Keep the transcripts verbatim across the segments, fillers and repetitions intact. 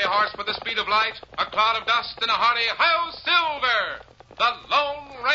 horse with the speed of light, a cloud of dust, and a hearty Hi-Yo Silver, the Lone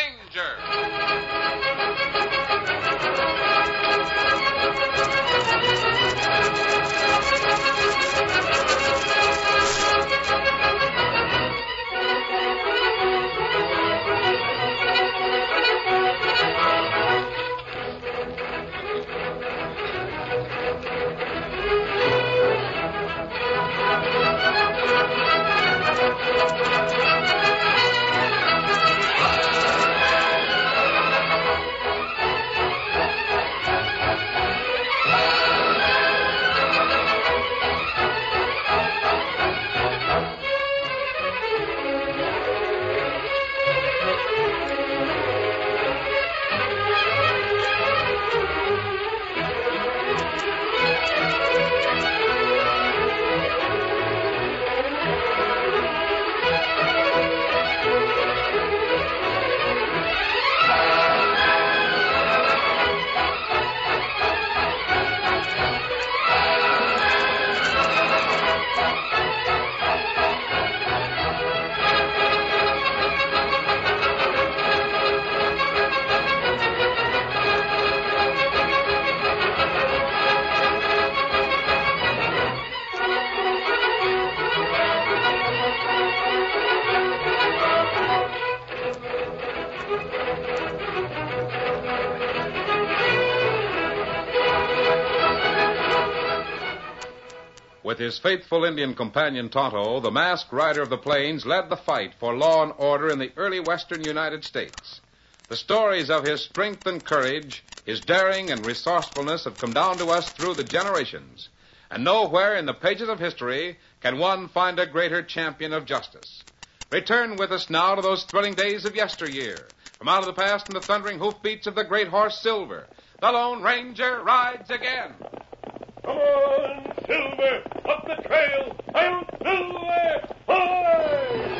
With his faithful Indian companion Tonto, the masked rider of the plains led the fight for law and order in the early western United States. The stories of his strength and courage, his daring and resourcefulness have come down to us through the generations. And nowhere in the pages of history can one find a greater champion of justice. Return with us now to those thrilling days of yesteryear. From out of the past and the thundering hoofbeats of the great horse Silver, the Lone Ranger rides again. Come on, Silver! Up the trail! I'll Silver! Hi!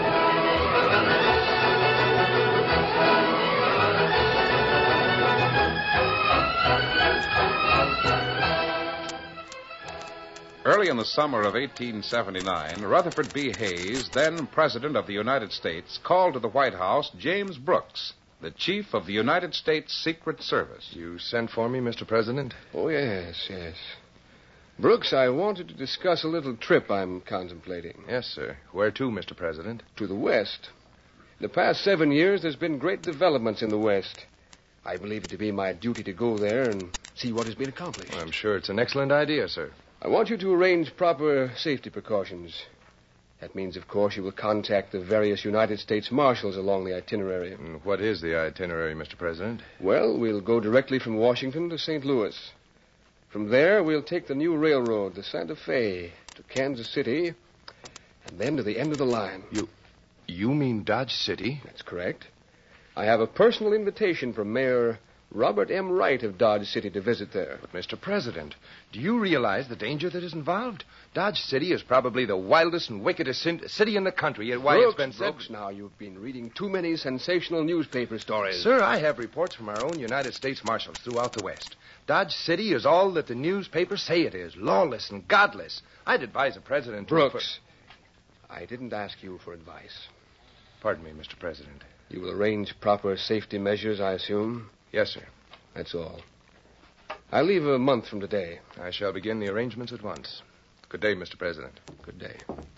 Early in the summer of eighteen seventy-nine, Rutherford B. Hayes, then President of the United States, called to the White House James Brooks, the Chief of the United States Secret Service. You sent for me, Mister President? Oh, yes, yes. Brooks, I wanted to discuss a little trip I'm contemplating. Yes, sir. Where to, Mister President? To the West. In the past seven years, there's been great developments in the West. I believe it to be my duty to go there and see what has been accomplished. Well, I'm sure it's an excellent idea, sir. I want you to arrange proper safety precautions. That means, of course, you will contact the various United States marshals along the itinerary. And what is the itinerary, Mister President? Well, we'll go directly from Washington to Saint Louis. From there, we'll take the new railroad, the Santa Fe, to Kansas City, and then to the end of the line. You you mean Dodge City? That's correct. I have a personal invitation from Mayor Robert M. Wright of Dodge City to visit there. But, Mister President, do you realize the danger that is involved? Dodge City is probably the wildest and wickedest city in the country, yet why Brooks, it's been said... Brooks, now you've been reading too many sensational newspaper stories. Sir, I have reports from our own United States marshals throughout the West. Dodge City is all that the newspapers say it is, lawless and godless. I'd advise the President to... Brooks, I didn't ask you for advice. Pardon me, Mister President. You will arrange proper safety measures, I assume? Yes, sir. That's all. I leave a month from today. I shall begin the arrangements at once. Good day, Mister President. Good day.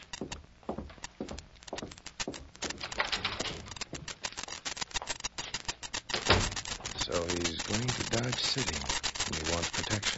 So he's going to Dodge City, and he wants protection.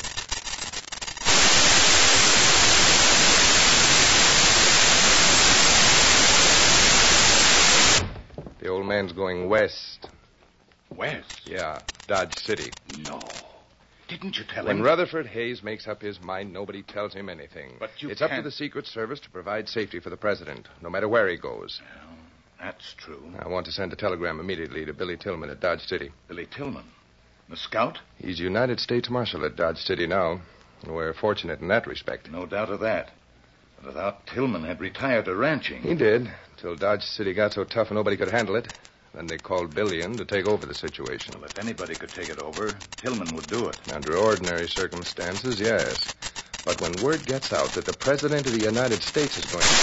The old man's going west. West? Yeah, Dodge City. No. Didn't you tell when him? When Rutherford Hayes makes up his mind, nobody tells him anything. But you It's can't... up to the Secret Service to provide safety for the President, no matter where he goes. Well, that's true. I want to send a telegram immediately to Billy Tillman at Dodge City. Billy Tillman? The scout? He's United States Marshal at Dodge City now. We're fortunate in that respect. No doubt of that. But I thought Tillman had retired to ranching. He did, till Dodge City got so tough nobody could handle it. Then they called Billy in to take over the situation. Well, if anybody could take it over, Tillman would do it. Under ordinary circumstances, yes. But when word gets out that the President of the United States is going to...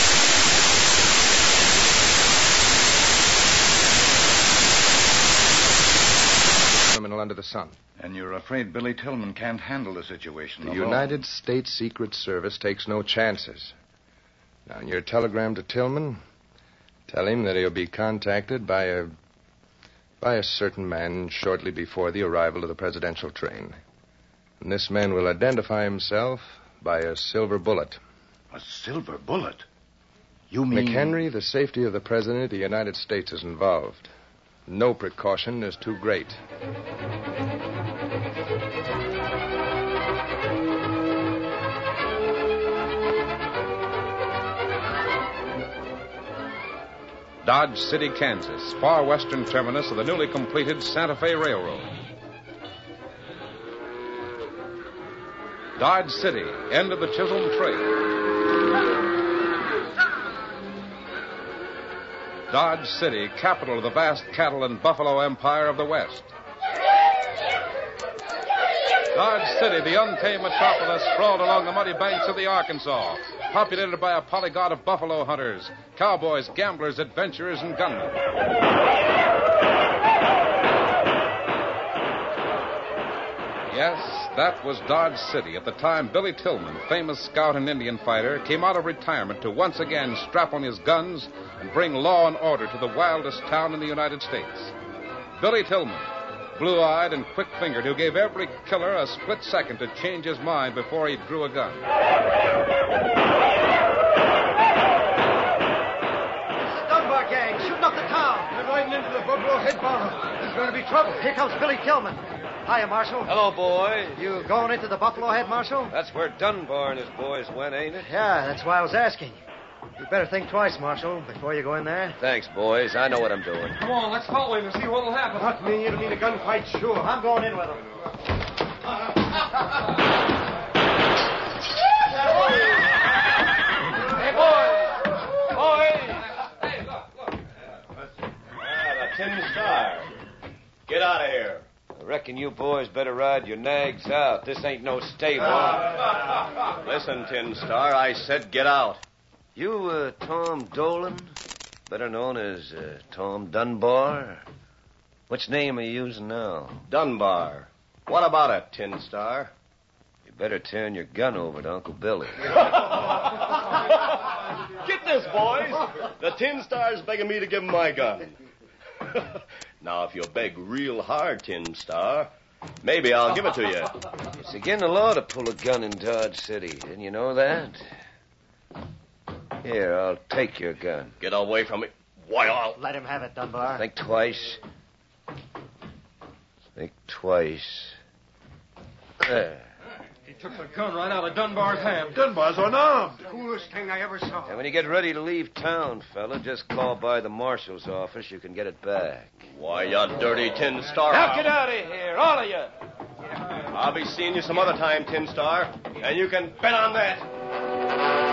criminal under the sun. And you're afraid Billy Tillman can't handle the situation The alone. United States Secret Service takes no chances. Now, in your telegram to Tillman, tell him that he'll be contacted by a... by a certain man shortly before the arrival of the presidential train. And this man will identify himself by a silver bullet. A silver bullet? You mean... McHenry, the safety of the President of the United States is involved. No precaution is too great. Dodge City, Kansas, far western terminus of the newly completed Santa Fe Railroad. Dodge City, end of the Chisholm Trail. Dodge City, capital of the vast cattle and buffalo empire of the West. Dodge City, the untamed metropolis, sprawled along the muddy banks of the Arkansas, populated by a polyglot of buffalo hunters, cowboys, gamblers, adventurers, and gunmen. Yes, that was Dodge City at the time Billy Tillman, famous scout and Indian fighter, came out of retirement to once again strap on his guns and bring law and order to the wildest town in the United States. Billy Tillman, blue-eyed and quick-fingered, who gave every killer a split second to change his mind before he drew a gun. Dunbar gang shooting up the town. They're riding into the Buffalo Head Bar. There's going to be trouble. Here comes Billy Tillman. Hiya, Marshal. Hello, boy. You going into the Buffalo Head, Marshal? That's where Dunbar and his boys went, ain't it? Yeah, that's why I was asking. You better think twice, Marshal, before you go in there. Thanks, boys. I know what I'm doing. Come on, let's follow him and see what'll happen. Not me. It'll mean a gunfight, sure. I'm going in with him. Hey, boys! Boys! Hey, look, look. Ah, the Tin Star. Get out of here. I reckon you boys better ride your nags out. This ain't no stable. Listen, Tin Star, I said get out. You, uh, Tom Dolan, better known as uh, Tom Dunbar? Which name are you using now? Dunbar. What about it, Tin Star? You better turn your gun over to Uncle Billy. Get this, boys. The Tin Star's begging me to give him my gun. Now, if you beg real hard, Tin Star, maybe I'll give it to you. It's against the law to pull a gun in Dodge City. Didn't you know that? Here, I'll take your gun. Get away from me. Why, I'll... Let him have it, Dunbar. Think twice. Think twice. There. He took the gun right out of Dunbar's hand. Dunbar's unarmed. Coolest thing I ever saw. And when you get ready to leave town, fella, just call by the marshal's office. You can get it back. Why, you dirty Tin Star. Now get out of here, all of you. I'll be seeing you some other time, Tin Star, and you can bet on that.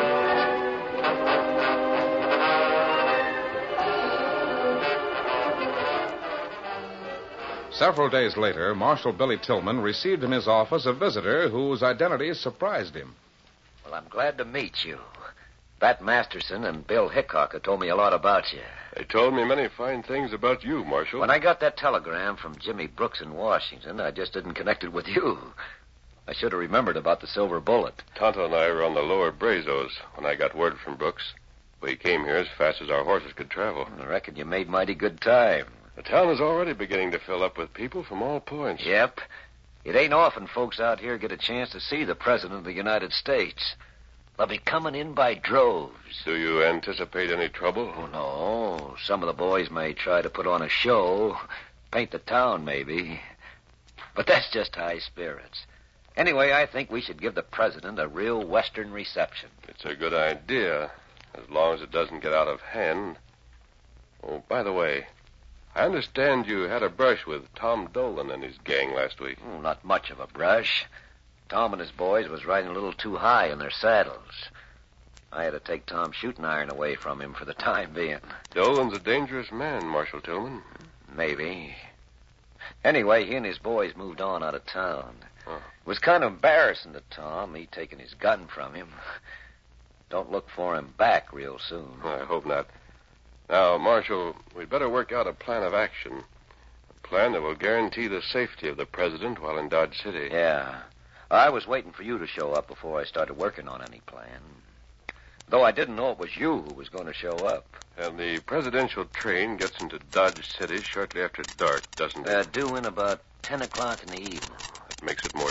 Several days later, Marshal Billy Tillman received in his office a visitor whose identity surprised him. Well, I'm glad to meet you. Bat Masterson and Bill Hickok have told me a lot about you. They told me many fine things about you, Marshal. When I got that telegram from Jimmy Brooks in Washington, I just didn't connect it with you. I should have remembered about the silver bullet. Tonto and I were on the lower Brazos when I got word from Brooks. We came here as fast as our horses could travel. I reckon you made mighty good time. The town is already beginning to fill up with people from all points. Yep. It ain't often folks out here get a chance to see the President of the United States. They'll be coming in by droves. Do you anticipate any trouble? Oh, no. Some of the boys may try to put on a show, paint the town, maybe. But that's just high spirits. Anyway, I think we should give the President a real Western reception. It's a good idea, as long as it doesn't get out of hand. Oh, by the way, I understand you had a brush with Tom Dolan and his gang last week. Oh, not much of a brush. Tom and his boys was riding a little too high in their saddles. I had to take Tom's shooting iron away from him for the time being. Dolan's a dangerous man, Marshal Tillman. Maybe. Anyway, he and his boys moved on out of town. Huh. It was kind of embarrassing to Tom, me taking his gun from him. Don't look for him back real soon. I hope not. Now, Marshal, we'd better work out a plan of action. A plan that will guarantee the safety of the president while in Dodge City. Yeah. I was waiting for you to show up before I started working on any plan. Though I didn't know it was you who was going to show up. And the presidential train gets into Dodge City shortly after dark, doesn't it? Uh, due in about ten o'clock in the evening. That makes it more...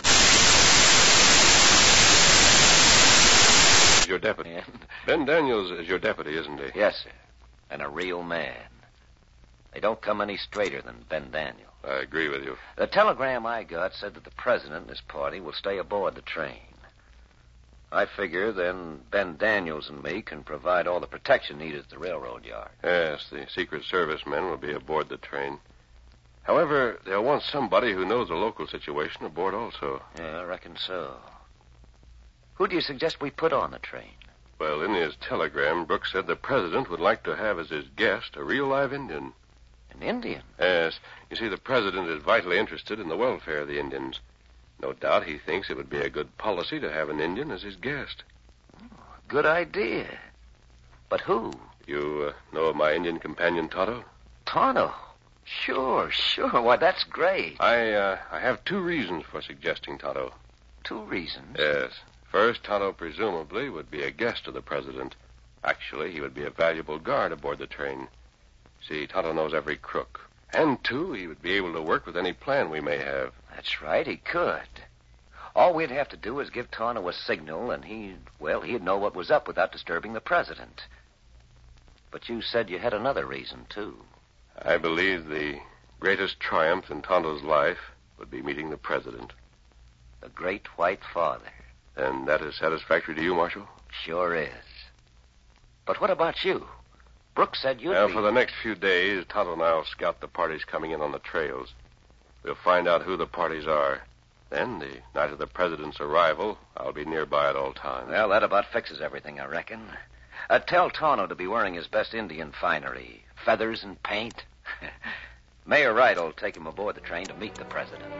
Your deputy. And... Ben Daniels is your deputy, isn't he? Yes, sir. And a real man. They don't come any straighter than Ben Daniels. I agree with you. The telegram I got said that the president and his party will stay aboard the train. I figure then Ben Daniels and me can provide all the protection needed at the railroad yard. Yes, the Secret Service men will be aboard the train. However, they'll want somebody who knows the local situation aboard also. Yeah, I reckon so. Who do you suggest we put on the train? Well, in his telegram, Brooks said the president would like to have as his guest a real live Indian. An Indian? Yes. You see, the president is vitally interested in the welfare of the Indians. No doubt he thinks it would be a good policy to have an Indian as his guest. Oh, good idea. But who? You uh, know of my Indian companion, Tonto? Tonto? Sure, sure. Why, that's great. I, uh, I have two reasons for suggesting Tonto. Two reasons? Yes. First, Tonto presumably would be a guest of the president. Actually, he would be a valuable guard aboard the train. See, Tonto knows every crook. And, two, he would be able to work with any plan we may have. That's right, he could. All we'd have to do is give Tonto a signal, and he'd, well, he'd know what was up without disturbing the president. But you said you had another reason, too. I believe the greatest triumph in Tonto's life would be meeting the president. The great white father. And that is satisfactory to you, Marshal? Sure is. But what about you? Brooks said you'd well, be... for the next few days, Tonto and I will scout the parties coming in on the trails. We'll find out who the parties are. Then, the night of the president's arrival, I'll be nearby at all times. Well, that about fixes everything, I reckon. Uh, tell Tonto to be wearing his best Indian finery, feathers and paint. Mayor Wright will take him aboard the train to meet the president.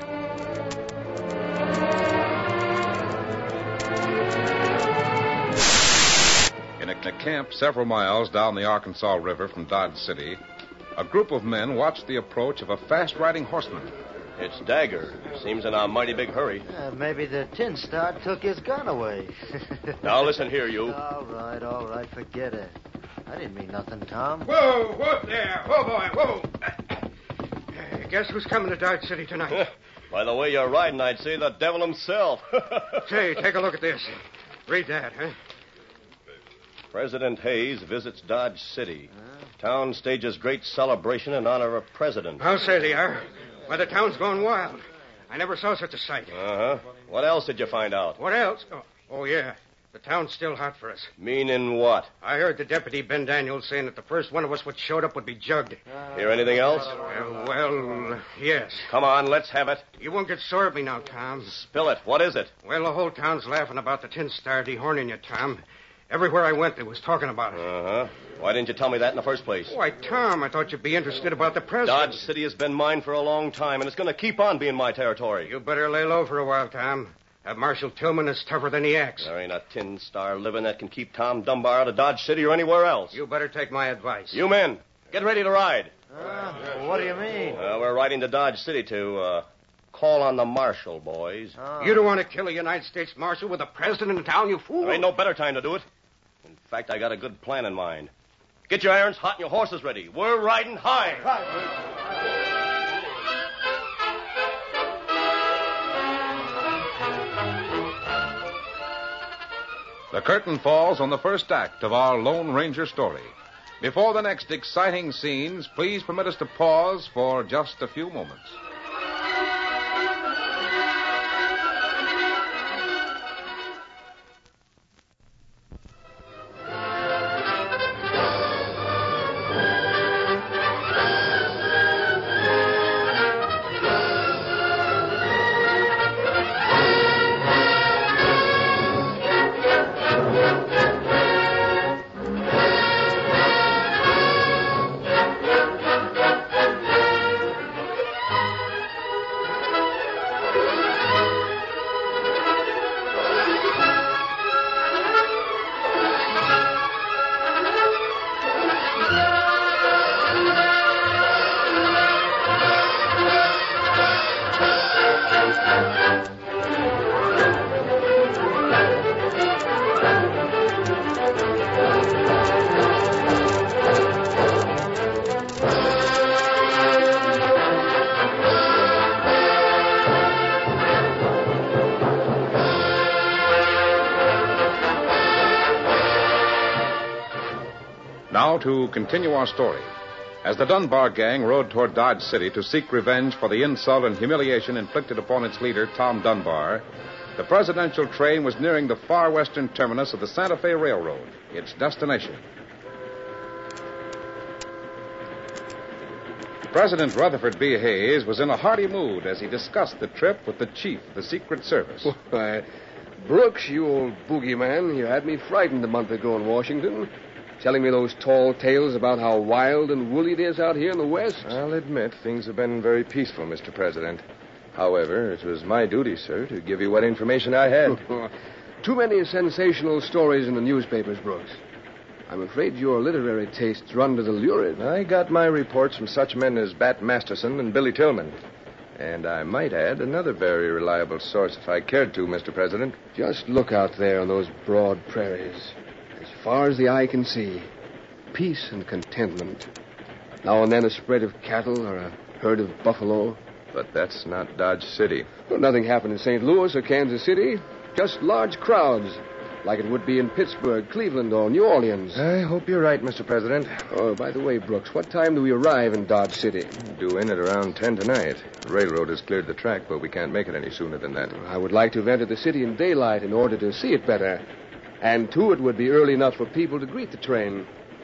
In a camp several miles down the Arkansas River from Dodge City, a group of men watched the approach of a fast-riding horseman. It's Dagger. Seems in a mighty big hurry. Uh, maybe the Tin Star took his gun away. Now, listen here, you. All right, all right, forget it. I didn't mean nothing, Tom. Whoa, whoa there. Whoa, boy, whoa. Uh, guess who's coming to Dodge City tonight? By the way you're riding, I'd say the devil himself. Say, take a look at this. Read that, huh? President Hayes visits Dodge City. Town stages great celebration in honor of President. I'll say they are. Why, the town's gone wild. I never saw such a sight. Uh-huh. What else did you find out? What else? Oh, oh, yeah. The town's still hot for us. Meaning what? I heard the deputy, Ben Daniels, saying that the first one of us what showed up would be jugged. Hear anything else? Uh, well, yes. Come on, let's have it. You won't get sore at me now, Tom. Spill it. What is it? Well, the whole town's laughing about the Tin Star dehorning you, Tom. Everywhere I went, they was talking about it. Uh-huh. Why didn't you tell me that in the first place? Why, Tom, I thought you'd be interested about the president. Dodge City has been mine for a long time, and it's going to keep on being my territory. You better lay low for a while, Tom. That Marshal Tillman is tougher than the axe. There ain't a Tin Star living that can keep Tom Dunbar out of Dodge City or anywhere else. You better take my advice. You men, get ready to ride. Uh, what do you mean? Uh, we're riding to Dodge City to uh, call on the Marshal, boys. Oh. You don't want to kill a United States Marshal with a president in town, you fool. There ain't no better time to do it. In fact, I got a good plan in mind. Get your irons hot and your horses ready. We're riding high. The curtain falls on the first act of our Lone Ranger story. Before the next exciting scenes, please permit us to pause for just a few moments. Now to continue our story. As the Dunbar gang rode toward Dodge City to seek revenge for the insult and humiliation inflicted upon its leader, Tom Dunbar, the presidential train was nearing the far western terminus of the Santa Fe Railroad, its destination. President Rutherford B. Hayes was in a hearty mood as he discussed the trip with the chief of the Secret Service. Why, Brooks, you old boogeyman, you had me frightened a month ago in Washington, telling me those tall tales about how wild and woolly it is out here in the West. I'll admit things have been very peaceful, Mister President. However, it was my duty, sir, to give you what information I had. Too many sensational stories in the newspapers, Brooks. I'm afraid your literary tastes run to the lurid. I got my reports from such men as Bat Masterson and Billy Tillman. And I might add another very reliable source if I cared to, Mister President. Just look out there on those broad prairies. As far as the eye can see, peace and contentment. Now and then a spread of cattle or a herd of buffalo. But that's not Dodge City. Well, nothing happened in Saint Louis or Kansas City. Just large crowds, like it would be in Pittsburgh, Cleveland, or New Orleans. I hope you're right, Mister President. Oh, by the way, Brooks, what time do we arrive in Dodge City? Due in at around ten tonight. The railroad has cleared the track, but we can't make it any sooner than that. I would like to have entered the city in daylight in order to see it better. And, too, it would be early enough for people to greet the train.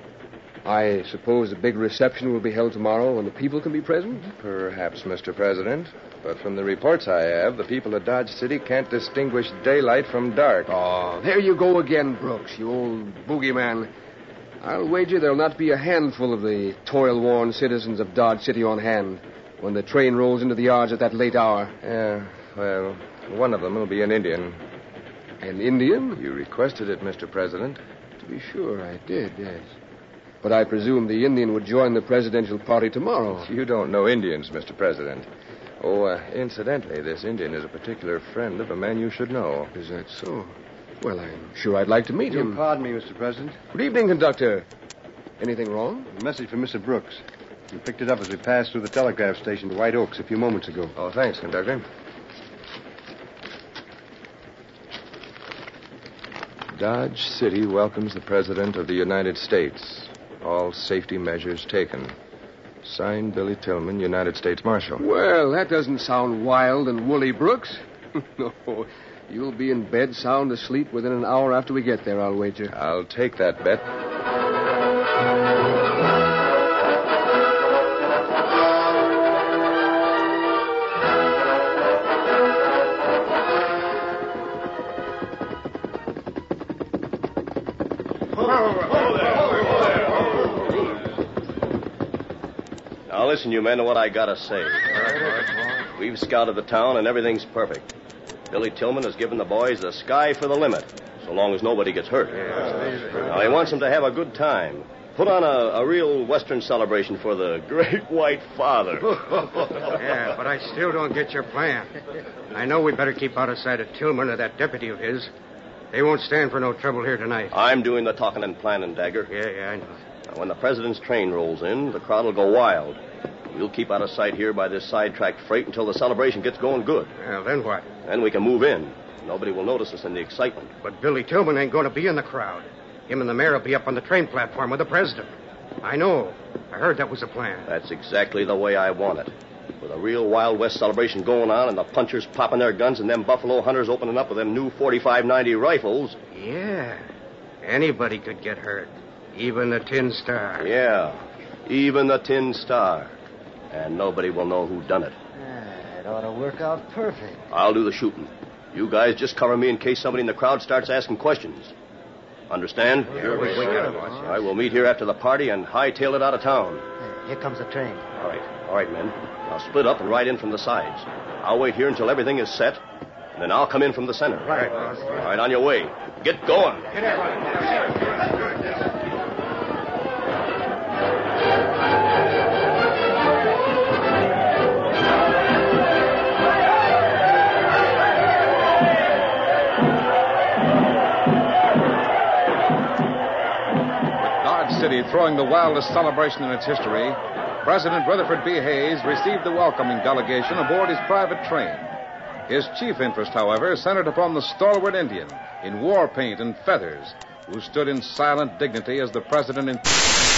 I suppose a big reception will be held tomorrow when the people can be present? Perhaps, Mister President. But from the reports I have, the people of Dodge City can't distinguish daylight from dark. Oh, there you go again, Brooks, you old boogeyman. I'll wager there'll not be a handful of the toil-worn citizens of Dodge City on hand when the train rolls into the yards at that late hour. Yeah, well, one of them will be an Indian. An Indian? You requested it, Mister President. To be sure, I did, yes. But I presume the Indian would join the presidential party tomorrow. You don't know Indians, Mister President. Oh, uh, incidentally, this Indian is a particular friend of a man you should know. Is that so? Well, I'm sure I'd like to meet him. Pardon me, Mister President. Good evening, conductor. Anything wrong? A message from Mister Brooks. He picked it up as we passed through the telegraph station to White Oaks a few moments ago. Oh, thanks, conductor. Dodge City welcomes the President of the United States. All safety measures taken. Signed, Billy Tillman, United States Marshal. Well, that doesn't sound wild and woolly, Brooks. No, you'll be in bed sound asleep within an hour after we get there, I'll wager. I'll take that bet. Now listen, you men, to what I gotta say. We've scouted the town and everything's perfect. Billy Tillman has given the boys the sky for the limit, so long as nobody gets hurt. Now he wants them to have a good time. Put on a, a real Western celebration for the great white father. Yeah, but I still don't get your plan. I know we better keep out of sight of Tillman or that deputy of his. They won't stand for no trouble here tonight. I'm doing the talking and planning, Dagger. Yeah, yeah, I know. Now, when the president's train rolls in, the crowd will go wild. We'll keep out of sight here by this sidetracked freight until the celebration gets going good. Well, then what? Then we can move in. Nobody will notice us in the excitement. But Billy Tillman ain't going to be in the crowd. Him and the mayor will be up on the train platform with the president. I know. I heard that was the plan. That's exactly the way I want it. With a real Wild West celebration going on and the punchers popping their guns and them buffalo hunters opening up with them new forty-five ninety rifles. Yeah. Anybody could get hurt. Even the Tin Star. Yeah. Even the Tin Star. And nobody will know who done it. Ah, it ought to work out perfect. I'll do the shooting. You guys just cover me in case somebody in the crowd starts asking questions. Understand? Sure, we, we got it, boss. All right, we'll meet here after the party and hightail it out of town. Here comes the train. All right. All right, men. Now split up and ride in from the sides. I'll wait here until everything is set, and then I'll come in from the center. Right, boss. All right, on your way. Get going. Get it. City throwing the wildest celebration in its history, President Rutherford B. Hayes received the welcoming delegation aboard his private train. His chief interest, however, centered upon the stalwart Indian in war paint and feathers, who stood in silent dignity as the president in...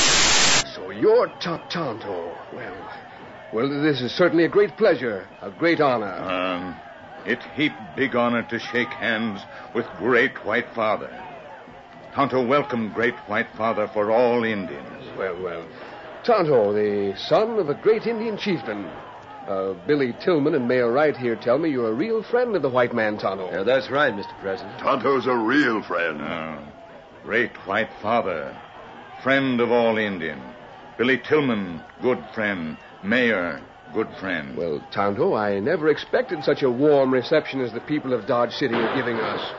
you're Top Tonto. Well, well, this is certainly a great pleasure, a great honor. Um, it heap big honor to shake hands with Great White Father. Tonto welcome Great White Father for all Indians. Well, well. Tonto, the son of a great Indian chieftain. Uh, Billy Tillman and Mayor Wright here tell me you're a real friend of the white man, Tonto. Yeah, that's right, Mister President. Tonto's a real friend. Uh, Great White Father, friend of all Indian. Billy Tillman, good friend. Mayor, good friend. Well, Tonto, I never expected such a warm reception as the people of Dodge City are giving us.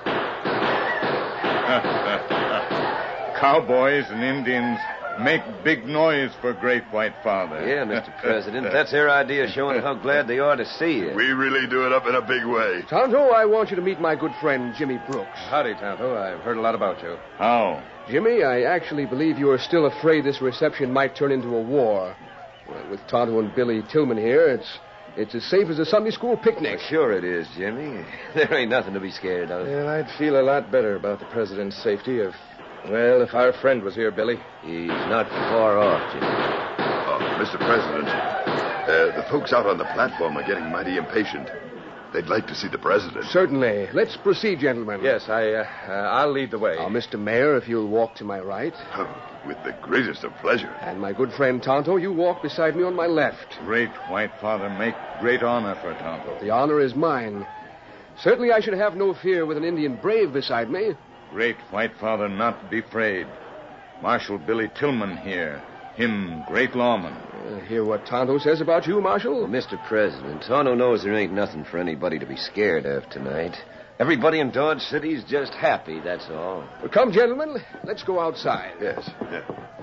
Cowboys and Indians make big noise for Great White Father. Yeah, Mister President. That's their idea of showing how glad they are to see you. We really do it up in a big way. Tonto, I want you to meet my good friend, Jimmy Brooks. Howdy, Tonto. I've heard a lot about you. How? Jimmy, I actually believe you are still afraid this reception might turn into a war. Well, with Tonto and Billy Tillman here, it's it's as safe as a Sunday school picnic. Well, sure it is, Jimmy. There ain't nothing to be scared of. Well, I'd feel a lot better about the president's safety if, well, if our friend was here, Billy. He's not far off, Jimmy. Oh, Mister President, uh, the folks out on the platform are getting mighty impatient. They'd like to see the president. Certainly. Let's proceed, gentlemen. Yes, I, uh, uh, I'll lead the way. Now, Mister Mayor, if you'll walk to my right. Oh, with the greatest of pleasure. And my good friend Tonto, you walk beside me on my left. Great White Father make great honor for Tonto. The honor is mine. Certainly I should have no fear with an Indian brave beside me. Great White Father not be afraid. Marshal Billy Tillman here. Him great lawman. Uh, hear what Tonto says about you, Marshal? Well, Mister President, Tonto knows there ain't nothing for anybody to be scared of tonight. Everybody in Dodge City's just happy, that's all. Well, come, gentlemen, let's go outside. Yes, yeah.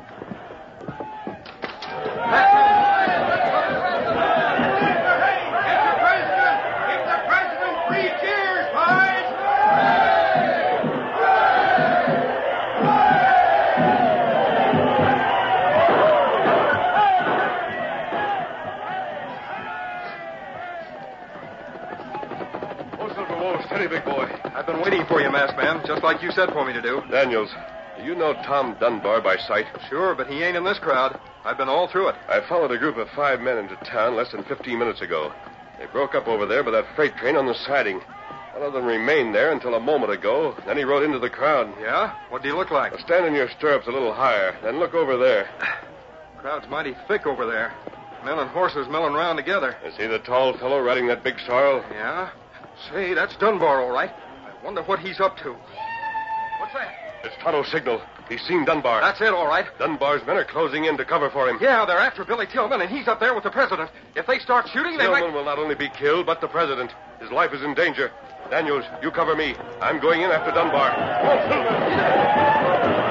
Steady, big boy. I've been waiting for you, masked man, just like you said for me to do. Daniels, do you know Tom Dunbar by sight? Sure, but he ain't in this crowd. I've been all through it. I followed a group of five men into town less than fifteen minutes ago. They broke up over there by that freight train on the siding. One of them remained there until a moment ago. Then he rode into the crowd. Yeah? What do you look like? Well, stand in your stirrups a little higher. Then look over there. Crowd's mighty thick over there. Men and horses milling around together. You see the tall fellow riding that big sorrel? Yeah? Say, that's Dunbar, all right. I wonder what he's up to. What's that? It's Tonto's signal. He's seen Dunbar. That's it, all right. Dunbar's men are closing in to cover for him. Yeah, they're after Billy Tillman, and he's up there with the president. If they start shooting, they Tillman might... will not only be killed, but the president. His life is in danger. Daniels, you cover me. I'm going in after Dunbar. Come on, Tillman.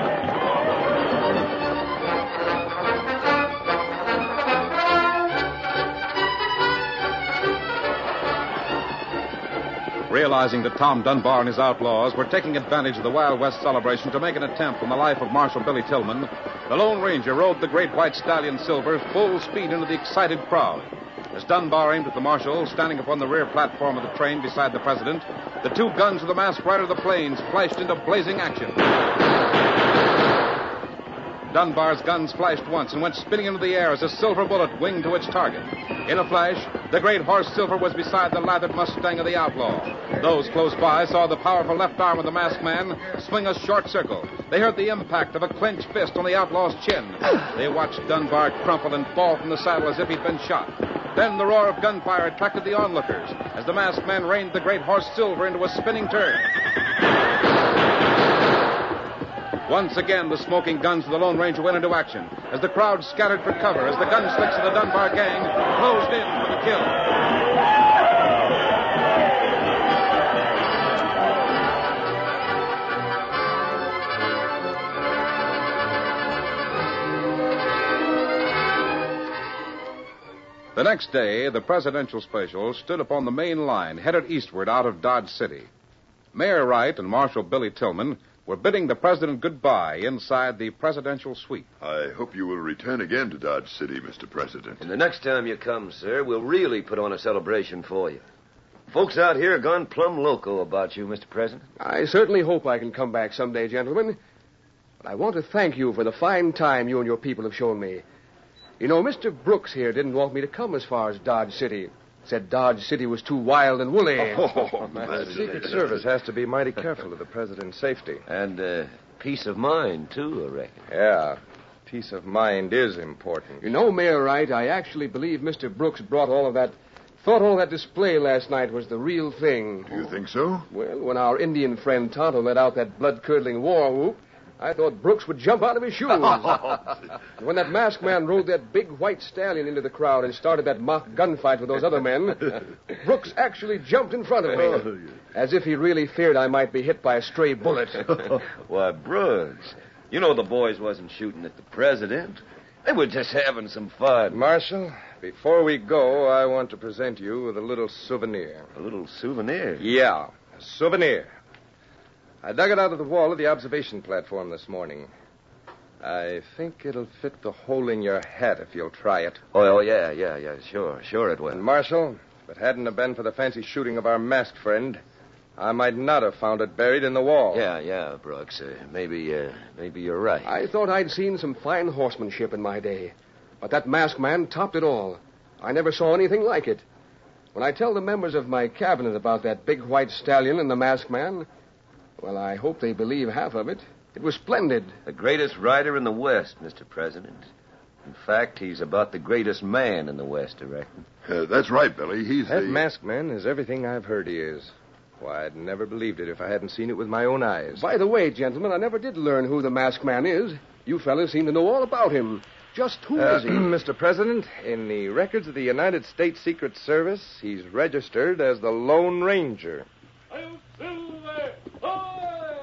Realizing that Tom Dunbar and his outlaws were taking advantage of the Wild West celebration to make an attempt on the life of Marshal Billy Tillman, the Lone Ranger rode the great white stallion Silver full speed into the excited crowd. As Dunbar aimed at the marshal, standing upon the rear platform of the train beside the president, the two guns of the masked rider of the plains flashed into blazing action. Dunbar's guns flashed once and went spinning into the air as a silver bullet winged to its target. In a flash, the great horse Silver was beside the lathered Mustang of the outlaw. Those close by saw the powerful left arm of the masked man swing a short circle. They heard the impact of a clenched fist on the outlaw's chin. They watched Dunbar crumple and fall from the saddle as if he'd been shot. Then the roar of gunfire attracted the onlookers as the masked man reined the great horse Silver into a spinning turn. Once again, the smoking guns of the Lone Ranger went into action as the crowd scattered for cover as the gunslicks of the Dunbar gang closed in for the kill. The next day, the presidential special stood upon the main line headed eastward out of Dodge City. Mayor Wright and Marshal Billy Tillman were bidding the president goodbye inside the presidential suite. I hope you will return again to Dodge City, Mister President. And the next time you come, sir, we'll really put on a celebration for you. Folks out here are gone plumb loco about you, Mister President. I certainly hope I can come back someday, gentlemen. But I want to thank you for the fine time you and your people have shown me. You know, Mister Brooks here didn't want me to come as far as Dodge City. Said Dodge City was too wild and woolly. Oh, the Secret Service has to be mighty careful of the president's safety. And uh, peace of mind, too, I reckon. Yeah. Peace of mind is important. You know, Mayor Wright, I actually believe Mister Brooks brought all of that, thought all that display last night was the real thing. You think so? Well, when our Indian friend Tonto let out that blood-curdling war whoop, I thought Brooks would jump out of his shoes. When that masked man rode that big white stallion into the crowd and started that mock gunfight with those other men, Brooks actually jumped in front of me, as if he really feared I might be hit by a stray bullet. Why, Brooks, you know the boys wasn't shooting at the president. They were just having some fun. Marshal, before we go, I want to present you with a little souvenir. A little souvenir? Yeah, a souvenir. I dug it out of the wall of the observation platform this morning. I think it'll fit the hole in your hat if you'll try it. Oh, oh yeah, yeah, yeah, sure, sure it will. And, Marshal, if it hadn't have been for the fancy shooting of our masked friend, I might not have found it buried in the wall. Yeah, yeah, Brooks. Uh, maybe, uh, maybe you're right. I thought I'd seen some fine horsemanship in my day, but that masked man topped it all. I never saw anything like it. When I tell the members of my cabinet about that big white stallion and the masked man, well, I hope they believe half of it. It was splendid. The greatest rider in the West, Mister President. In fact, he's about the greatest man in the West, I reckon. Uh, that's right, Billy. He's That the... masked man is everything I've heard he is. Why, I'd never believed it if I hadn't seen it with my own eyes. By the way, gentlemen, I never did learn who the masked man is. You fellas seem to know all about him. Just who uh, is he? Mister President, in the records of the United States Secret Service, he's registered as the Lone Ranger. Silver! Ahoy!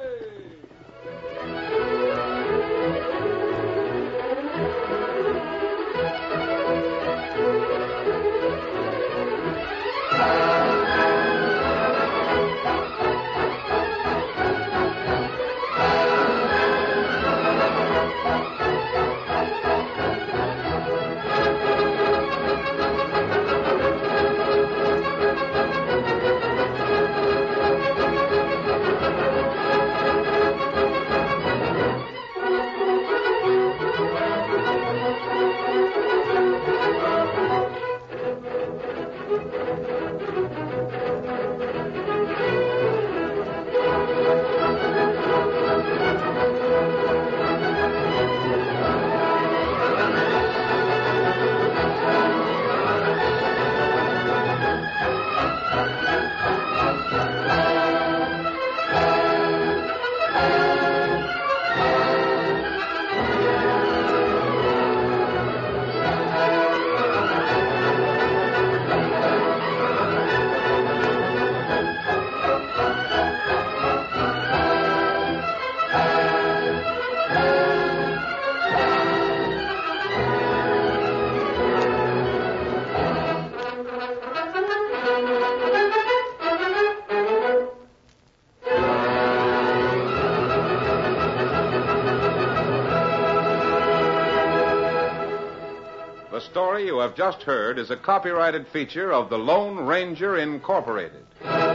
The story you have just heard is a copyrighted feature of the Lone Ranger Incorporated.